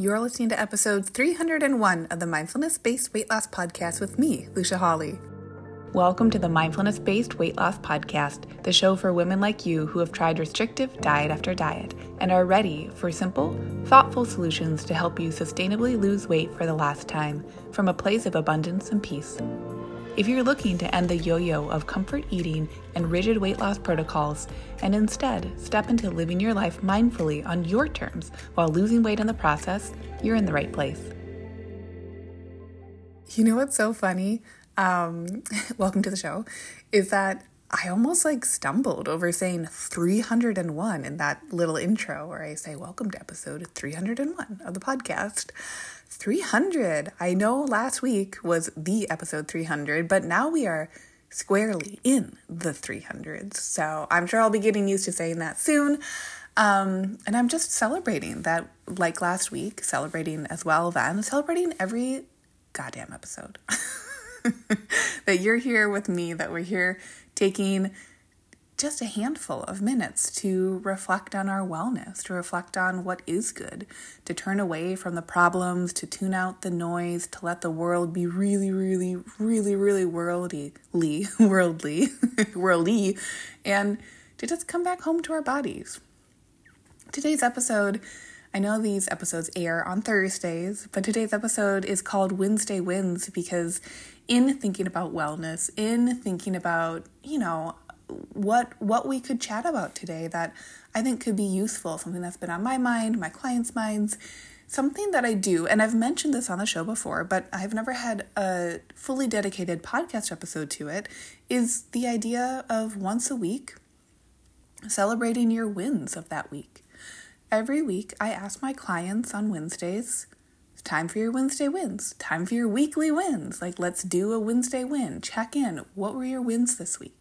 You're listening to episode 301 of the Mindfulness-Based Weight Loss Podcast with me, Lucia Hawley. Welcome to the Mindfulness-Based Weight Loss Podcast, the show for women like you who have tried restrictive diet after diet and are ready for simple, thoughtful solutions to help you sustainably lose weight for the last time from a place of abundance and peace. If you're looking to end the yo-yo of comfort eating and rigid weight loss protocols and instead step into living your life mindfully on your terms while losing weight in the process, you're in the right place. You know what's so funny? Welcome to the show, is that I almost stumbled over saying 301 in that little intro where I say, welcome to episode 301 of the podcast. 300. I know last week was the episode 300, but now we are squarely in the 300s. So I'm sure I'll be getting used to saying that soon. And I'm just celebrating that, like last week, celebrating as well then, celebrating every goddamn episode. That you're here with me, that we're here taking just a handful of minutes to reflect on our wellness, to reflect on what is good, to turn away from the problems, to tune out the noise, to let the world be really, really, really, really worldly, and to just come back home to our bodies. Today's episode, I know these episodes air on Thursdays, but today's episode is called Wednesday Wins because in thinking about wellness, in thinking about, what we could chat about today that I think could be useful, something that's been on my mind, my clients' minds, something that I do, and I've mentioned this on the show before, but I've never had a fully dedicated podcast episode to it, is the idea of once a week celebrating your wins of that week. Every week I ask my clients on Wednesdays, it's time for your Wednesday wins, time for your weekly wins, let's do a Wednesday win, check in, what were your wins this week?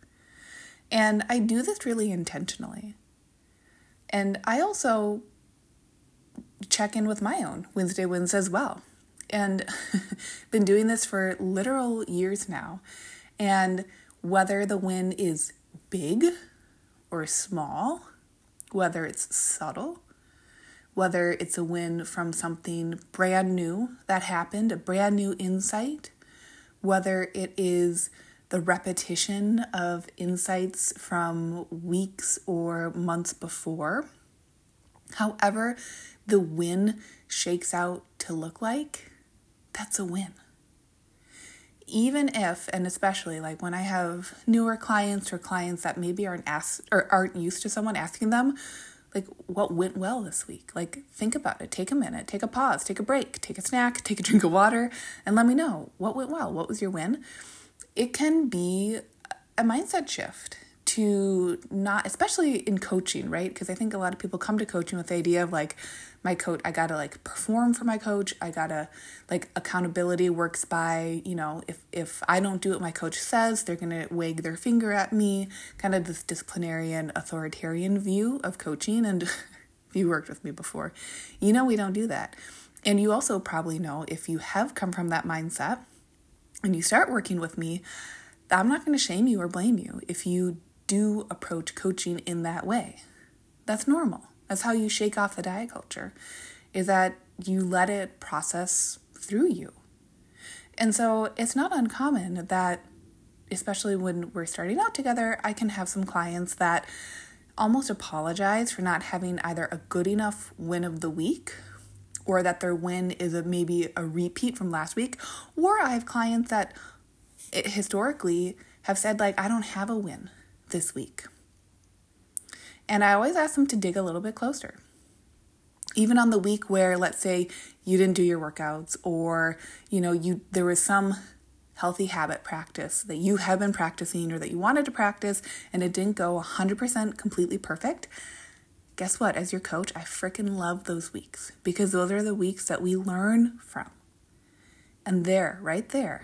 And I do this really intentionally. And I also check in with my own Wednesday wins as well. And been doing this for literal years now. And whether the win is big or small, whether it's subtle, whether it's a win from something brand new that happened, a brand new insight, whether it is the repetition of insights from weeks or months before. However the win shakes out to look like, that's a win. Even if, and especially when I have newer clients or clients that maybe aren't used to someone asking them, what went well this week? Think about it. Take a minute, take a pause, take a break, take a snack, take a drink of water, and let me know what went well. What was your win? It can be a mindset shift to not, especially in coaching, right? Because I think a lot of people come to coaching with the idea of my coach, I gotta perform for my coach. I gotta accountability works by, if I don't do what my coach says, they're gonna wag their finger at me, kind of this disciplinarian, authoritarian view of coaching. And if you worked with me before, we don't do that. And you also probably know, if you have come from that mindset, when you start working with me, I'm not going to shame you or blame you if you do approach coaching in that way. That's normal. That's how you shake off the diet culture, is that you let it process through you. And so it's not uncommon that, especially when we're starting out together, I can have some clients that almost apologize for not having either a good enough win of the week, or that their win is maybe a repeat from last week. Or I have clients that historically have said, I don't have a win this week. And I always ask them to dig a little bit closer. Even on the week where, let's say, you didn't do your workouts, or, there was some healthy habit practice that you have been practicing or that you wanted to practice and it didn't go 100% completely perfect. Guess what? As your coach, I freaking love those weeks, because those are the weeks that we learn from. And right there,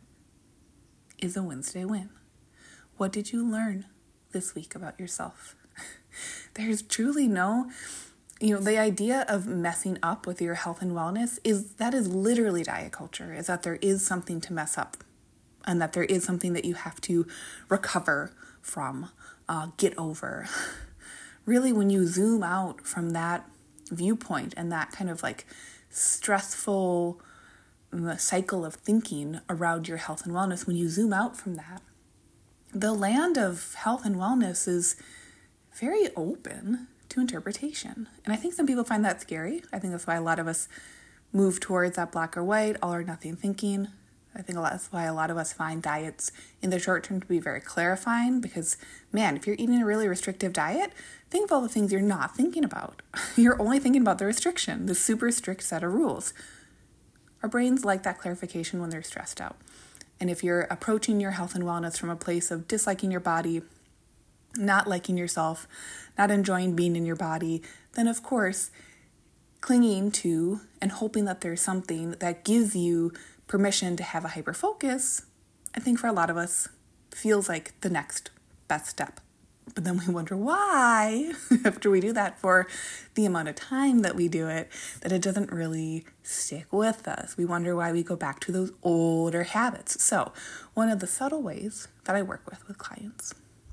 is a Wednesday win. What did you learn this week about yourself? There's truly no, the idea of messing up with your health and wellness is literally diet culture, is that there is something to mess up and that there is something that you have to recover from, get over. Really, when you zoom out from that viewpoint and that kind of stressful cycle of thinking around your health and wellness, when you zoom out from that, the land of health and wellness is very open to interpretation. And I think some people find that scary. I think that's why a lot of us move towards that black or white, all or nothing thinking. I think that's why a lot of us find diets in the short term to be very clarifying, because, man, if you're eating a really restrictive diet, think of all the things you're not thinking about. You're only thinking about the restriction, the super strict set of rules. Our brains like that clarification when they're stressed out. And if you're approaching your health and wellness from a place of disliking your body, not liking yourself, not enjoying being in your body, then of course, clinging to and hoping that there's something that gives you permission to have a hyper focus, I think for a lot of us feels like the next best step. But then we wonder why, after we do that for the amount of time that we do it, that it doesn't really stick with us. We wonder why we go back to those older habits. So one of the subtle ways that I work with clients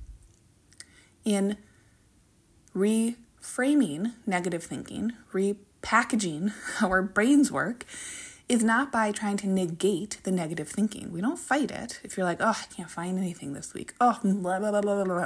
in reframing negative thinking, repackaging how our brains work, is not by trying to negate the negative thinking. We don't fight it. If you're like, oh, I can't find anything this week. Oh, blah, blah, blah, blah, blah, blah.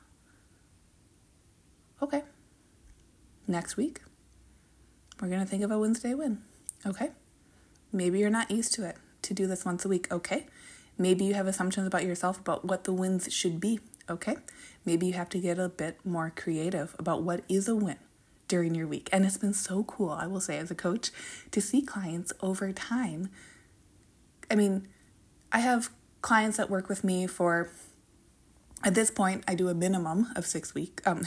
Okay. Next week, we're going to think of a Wednesday win. Okay. Maybe you're not used to it, to do this once a week. Okay. Maybe you have assumptions about yourself about what the wins should be. Okay. Maybe you have to get a bit more creative about what is a win during your week. And it's been so cool, I will say, as a coach, to see clients over time. I mean, I have clients that work with me for, at this point, I do a minimum of 6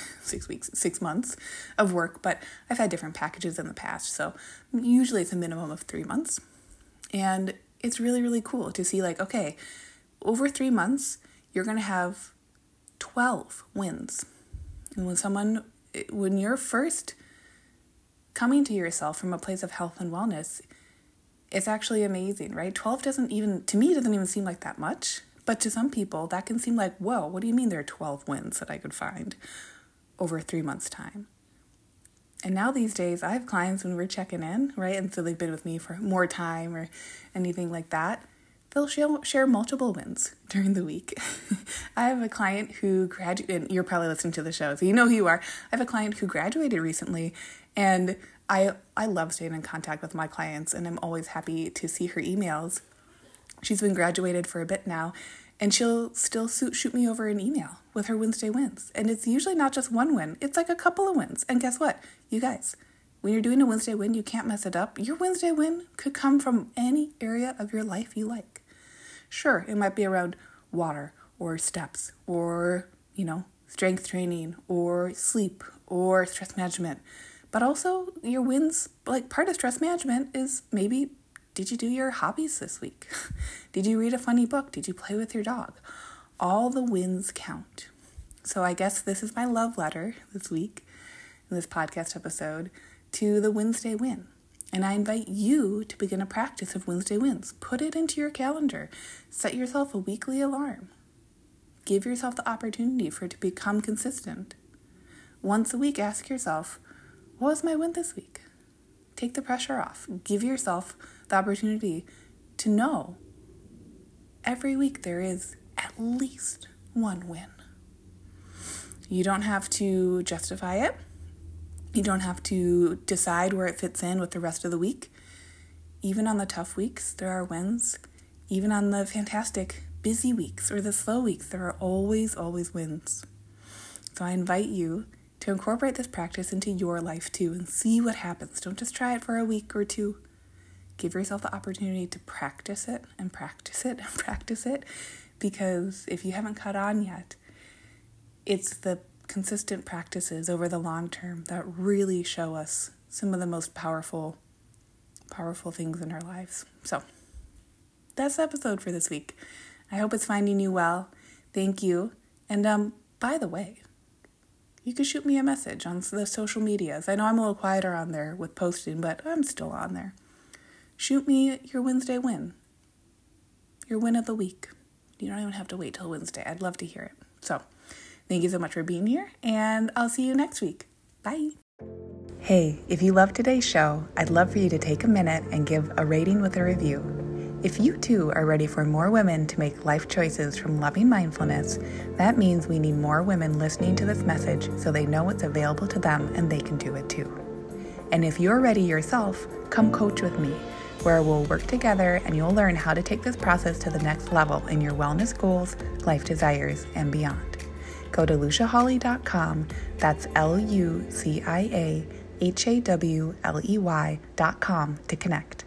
months of work, but I've had different packages in the past. So usually it's a minimum of 3 months. And it's really, really cool to see, like, okay, over 3 months, you're going to have 12 wins. And when you're first coming to yourself from a place of health and wellness, it's actually amazing, right? 12 doesn't even seem like that much. But to some people, that can seem like, whoa, what do you mean there are 12 wins that I could find over 3 months' time? And now these days, I have clients when we're checking in, right? And so they've been with me for more time or anything like that. They'll share multiple wins during the week. I have a client who graduated, you're probably listening to the show, so you know who you are. I have a client who graduated recently, and I love staying in contact with my clients, and I'm always happy to see her emails. She's been graduated for a bit now, and she'll still shoot me over an email with her Wednesday wins. And it's usually not just one win. It's like a couple of wins. And guess what? You guys, when you're doing a Wednesday win, you can't mess it up. Your Wednesday win could come from any area of your life you like. Sure, it might be around water or steps or, strength training or sleep or stress management. But also your wins, like part of stress management is maybe, did you do your hobbies this week? Did you read a funny book? Did you play with your dog? All the wins count. So I guess this is my love letter this week, in this podcast episode, to the Wednesday win. And I invite you to begin a practice of Wednesday wins. Put it into your calendar. Set yourself a weekly alarm. Give yourself the opportunity for it to become consistent. Once a week, ask yourself, what was my win this week? Take the pressure off. Give yourself the opportunity to know every week there is at least one win. You don't have to justify it. You don't have to decide where it fits in with the rest of the week. Even on the tough weeks, there are wins. Even on the fantastic busy weeks or the slow weeks, there are always wins. So I invite you to incorporate this practice into your life too and see what happens. Don't just try it for a week or two. Give yourself the opportunity to practice it and practice it and practice it, because if you haven't caught on yet, it's the consistent practices over the long term that really show us some of the most powerful things in our lives. So that's the episode for this week. I hope it's finding you well. Thank you. And by the way, you can shoot me a message on the social medias. I know I'm a little quieter on there with posting, but I'm still on there. Shoot me your Wednesday win. Your win of the week. You don't even have to wait till Wednesday. I'd love to hear it. So, thank you so much for being here, and I'll see you next week. Bye. Hey, if you love today's show, I'd love for you to take a minute and give a rating with a review. If you too are ready for more women to make life choices from loving mindfulness, that means we need more women listening to this message so they know what's available to them and they can do it too. And if you're ready yourself, come coach with me, where we'll work together and you'll learn how to take this process to the next level in your wellness goals, life desires, and beyond. Go to LuciaHawley.com, that's LuciaHawley.com to connect.